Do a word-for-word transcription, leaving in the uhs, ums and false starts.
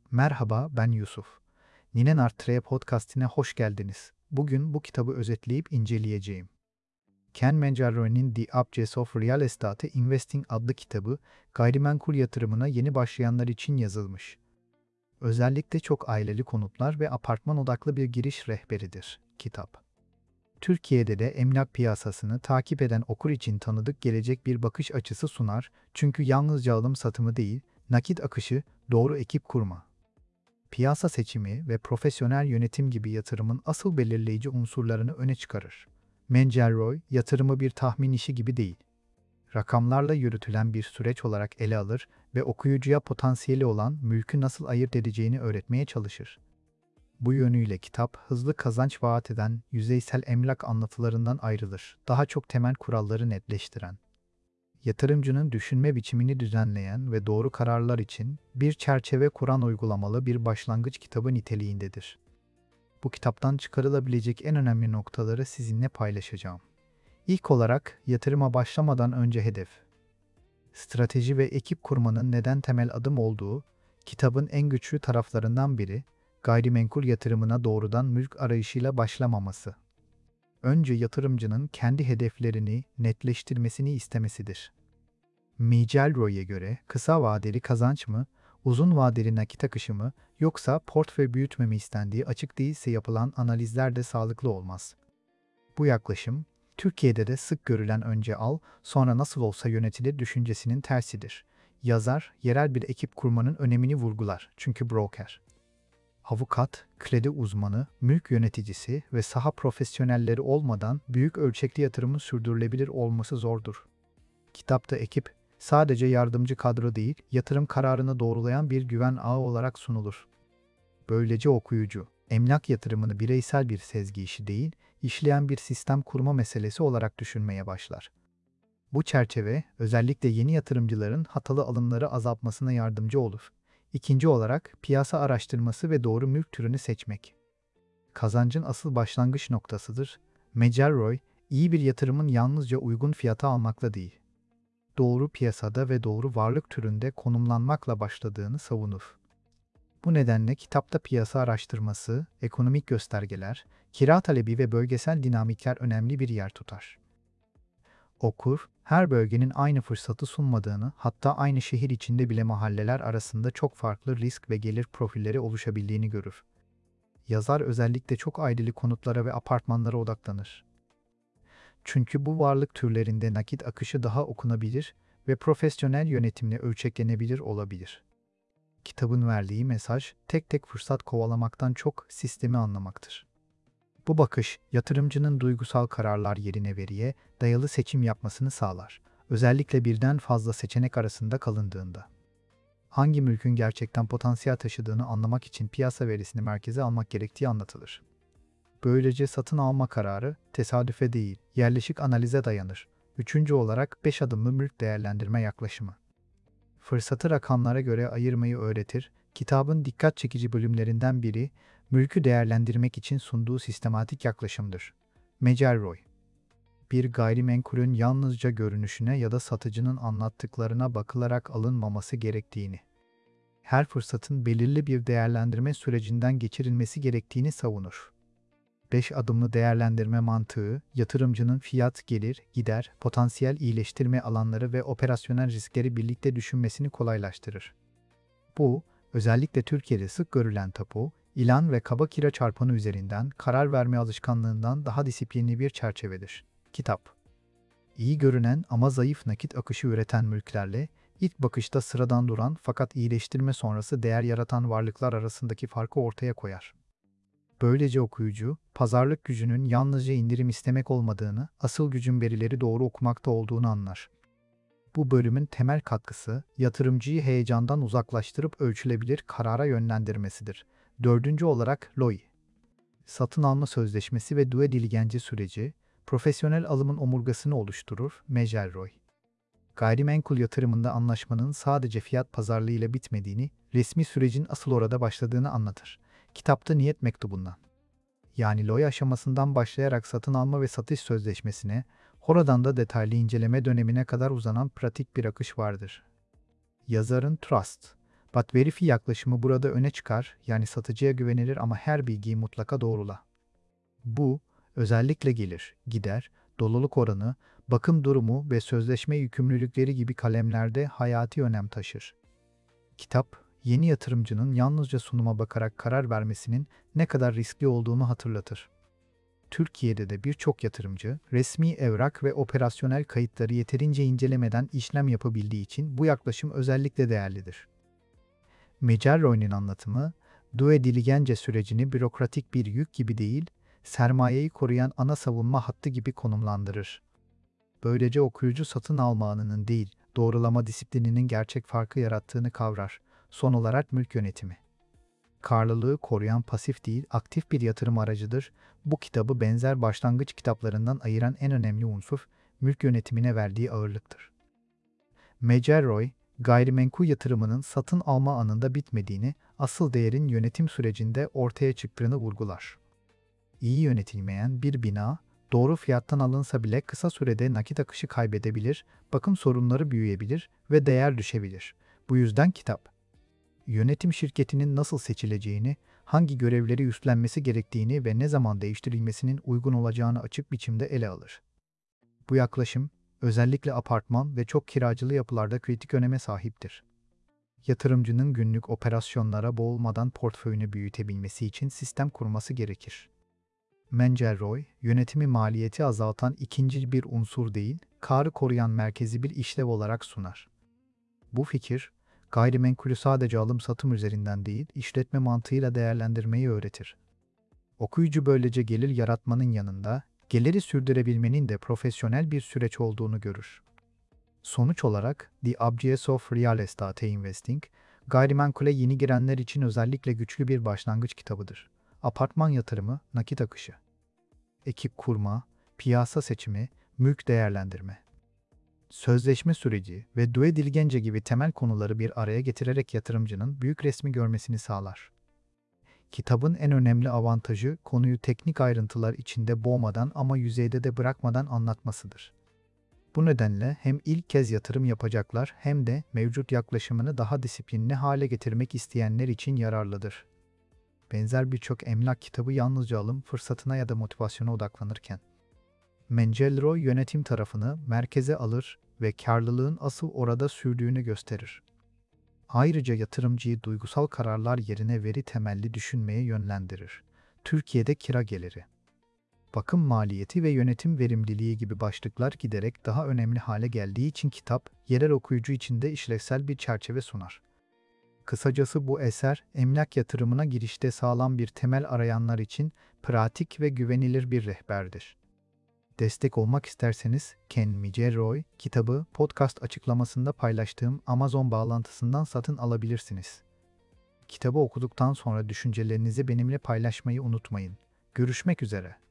Merhaba, ben Yusuf. Ninen Artre podcastine hoş geldiniz. Bugün bu kitabı özetleyip inceleyeceğim. Ken Mangiarone'nin The Objects of Real Estate Investing adlı kitabı, gayrimenkul yatırımına yeni başlayanlar için yazılmış. Özellikle çok aileli konutlar ve apartman odaklı bir giriş rehberidir kitap. Türkiye'de de emlak piyasasını takip eden okur için tanıdık gelecek bir bakış açısı sunar, çünkü yalnızca alım satımı değil, nakit akışı, doğru ekip kurma, piyasa seçimi ve profesyonel yönetim gibi yatırımın asıl belirleyici unsurlarını öne çıkarır. Mengelroy, yatırımı bir tahmin işi gibi değil, rakamlarla yürütülen bir süreç olarak ele alır ve okuyucuya potansiyeli olan mülkü nasıl ayırt edeceğini öğretmeye çalışır. Bu yönüyle kitap, hızlı kazanç vaat eden yüzeysel emlak anlatılarından ayrılır, daha çok temel kuralları netleştiren, yatırımcının düşünme biçimini düzenleyen ve doğru kararlar için bir çerçeve kuran uygulamalı bir başlangıç kitabı niteliğindedir. Bu kitaptan çıkarılabilecek en önemli noktaları sizinle paylaşacağım. İlk olarak, yatırıma başlamadan önce hedef, strateji ve ekip kurmanın neden temel adım olduğu, kitabın en güçlü taraflarından biri, gayrimenkul yatırımına doğrudan mülk arayışıyla başlamaması. Önce yatırımcının kendi hedeflerini netleştirmesini istemesidir. Mangiarone'ye göre kısa vadeli kazanç mı, uzun vadeli nakit akışı mı, yoksa portföy büyütme mi istendiği açık değilse yapılan analizler de sağlıklı olmaz. Bu yaklaşım, Türkiye'de de sık görülen önce al, sonra nasıl olsa yönetilir düşüncesinin tersidir. Yazar, yerel bir ekip kurmanın önemini vurgular, çünkü broker, avukat, kredi uzmanı, mülk yöneticisi ve saha profesyonelleri olmadan büyük ölçekli yatırımın sürdürülebilir olması zordur. Kitapta ekip, sadece yardımcı kadro değil, yatırım kararını doğrulayan bir güven ağı olarak sunulur. Böylece okuyucu, emlak yatırımını bireysel bir sezgi işi değil, işleyen bir sistem kurma meselesi olarak düşünmeye başlar. Bu çerçeve, özellikle yeni yatırımcıların hatalı alımları azaltmasına yardımcı olur. İkinci olarak, piyasa araştırması ve doğru mülk türünü seçmek. Kazancın asıl başlangıç noktasıdır. Mangiarone, iyi bir yatırımın yalnızca uygun fiyata almakla değil, doğru piyasada ve doğru varlık türünde konumlanmakla başladığını savunur. Bu nedenle kitapta piyasa araştırması, ekonomik göstergeler, kira talebi ve bölgesel dinamikler önemli bir yer tutar. Okur, her bölgenin aynı fırsatı sunmadığını, hatta aynı şehir içinde bile mahalleler arasında çok farklı risk ve gelir profilleri oluşabildiğini görür. Yazar özellikle çok aileli konutlara ve apartmanlara odaklanır. Çünkü bu varlık türlerinde nakit akışı daha okunabilir ve profesyonel yönetimle ölçeklenebilir olabilir. Kitabın verdiği mesaj, tek tek fırsat kovalamaktan çok sistemi anlamaktır. Bu bakış, yatırımcının duygusal kararlar yerine veriye dayalı seçim yapmasını sağlar. Özellikle birden fazla seçenek arasında kalındığında. Hangi mülkün gerçekten potansiyel taşıdığını anlamak için piyasa verisini merkeze almak gerektiği anlatılır. Böylece satın alma kararı, tesadüfe değil, yerleşik analize dayanır. Üçüncü olarak beş adımlı mülk değerlendirme yaklaşımı. Fırsatı rakamlara göre ayırmayı öğretir. Kitabın dikkat çekici bölümlerinden biri, mülkü değerlendirmek için sunduğu sistematik yaklaşımdır. Mangiarone, bir gayrimenkulün yalnızca görünüşüne ya da satıcının anlattıklarına bakılarak alınmaması gerektiğini, her fırsatın belirli bir değerlendirme sürecinden geçirilmesi gerektiğini savunur. beş adımlı değerlendirme mantığı, yatırımcının fiyat, gelir, gider, potansiyel iyileştirme alanları ve operasyonel riskleri birlikte düşünmesini kolaylaştırır. Bu, özellikle Türkiye'de sık görülen tapu, ilan ve kaba kira çarpanı üzerinden karar verme alışkanlığından daha disiplinli bir çerçevedir. Kitap, iyi görünen ama zayıf nakit akışı üreten mülklerle, ilk bakışta sıradan duran fakat iyileştirme sonrası değer yaratan varlıklar arasındaki farkı ortaya koyar. Böylece okuyucu, pazarlık gücünün yalnızca indirim istemek olmadığını, asıl gücün verileri doğru okumakta olduğunu anlar. Bu bölümün temel katkısı, yatırımcıyı heyecandan uzaklaştırıp ölçülebilir karara yönlendirmesidir. Dördüncü olarak L O I. Satın alma sözleşmesi ve due diligence süreci, profesyonel alımın omurgasını oluşturur. Mangiarone, gayrimenkul yatırımında anlaşmanın sadece fiyat pazarlığıyla bitmediğini, resmi sürecin asıl orada başladığını anlatır. Kitapta niyet mektubundan, yani L O I aşamasından başlayarak satın alma ve satış sözleşmesine, oradan da detaylı inceleme dönemine kadar uzanan pratik bir akış vardır. Yazarın Trust, But verify yaklaşımı burada öne çıkar, yani satıcıya güvenilir ama her bilgiyi mutlaka doğrula. Bu, özellikle gelir, gider, doluluk oranı, bakım durumu ve sözleşme yükümlülükleri gibi kalemlerde hayati önem taşır. Kitap, yeni yatırımcının yalnızca sunuma bakarak karar vermesinin ne kadar riskli olduğunu hatırlatır. Türkiye'de de birçok yatırımcı, resmi evrak ve operasyonel kayıtları yeterince incelemeden işlem yapabildiği için bu yaklaşım özellikle değerlidir. McElroy'nin anlatımı, due diligence sürecini bürokratik bir yük gibi değil, sermayeyi koruyan ana savunma hattı gibi konumlandırır. Böylece okuyucu satın alma anının değil, doğrulama disiplininin gerçek farkı yarattığını kavrar. Son olarak mülk yönetimi. Karlılığı koruyan pasif değil, aktif bir yatırım aracıdır. Bu kitabı benzer başlangıç kitaplarından ayıran en önemli unsur, mülk yönetimine verdiği ağırlıktır. McElroy, gayrimenkul yatırımının satın alma anında bitmediğini, asıl değerin yönetim sürecinde ortaya çıktığını vurgular. İyi yönetilmeyen bir bina, doğru fiyattan alınsa bile kısa sürede nakit akışı kaybedebilir, bakım sorunları büyüyebilir ve değer düşebilir. Bu yüzden kitap, yönetim şirketinin nasıl seçileceğini, hangi görevleri üstlenmesi gerektiğini ve ne zaman değiştirilmesinin uygun olacağını açık biçimde ele alır. Bu yaklaşım, özellikle apartman ve çok kiracılı yapılarda kritik öneme sahiptir. Yatırımcının günlük operasyonlara boğulmadan portföyünü büyütebilmesi için sistem kurması gerekir. McElroy, yönetimi maliyeti azaltan ikinci bir unsur değil, karı koruyan merkezi bir işlev olarak sunar. Bu fikir, gayrimenkulü sadece alım-satım üzerinden değil, işletme mantığıyla değerlendirmeyi öğretir. Okuyucu böylece gelir yaratmanın yanında, geliri sürdürebilmenin de profesyonel bir süreç olduğunu görür. Sonuç olarak, The Objects of Real Estate Investing, gayrimenkule yeni girenler için özellikle güçlü bir başlangıç kitabıdır. Apartman yatırımı, nakit akışı, ekip kurma, piyasa seçimi, mülk değerlendirme, sözleşme süreci ve due diligence gibi temel konuları bir araya getirerek yatırımcının büyük resmi görmesini sağlar. Kitabın en önemli avantajı konuyu teknik ayrıntılar içinde boğmadan ama yüzeyde de bırakmadan anlatmasıdır. Bu nedenle hem ilk kez yatırım yapacaklar hem de mevcut yaklaşımını daha disiplinli hale getirmek isteyenler için yararlıdır. Benzer birçok emlak kitabı yalnızca alım fırsatına ya da motivasyona odaklanırken, McElroy yönetim tarafını merkeze alır ve karlılığın asıl orada sürdüğünü gösterir. Ayrıca yatırımcıyı duygusal kararlar yerine veri temelli düşünmeye yönlendirir. Türkiye'de kira geliri, bakım maliyeti ve yönetim verimliliği gibi başlıklar giderek daha önemli hale geldiği için kitap, yerel okuyucu için de işlevsel bir çerçeve sunar. Kısacası bu eser, emlak yatırımına girişte sağlam bir temel arayanlar için pratik ve güvenilir bir rehberdir. Destek olmak isterseniz Ken McElroy kitabı podcast açıklamasında paylaştığım Amazon bağlantısından satın alabilirsiniz. Kitabı okuduktan sonra düşüncelerinizi benimle paylaşmayı unutmayın. Görüşmek üzere.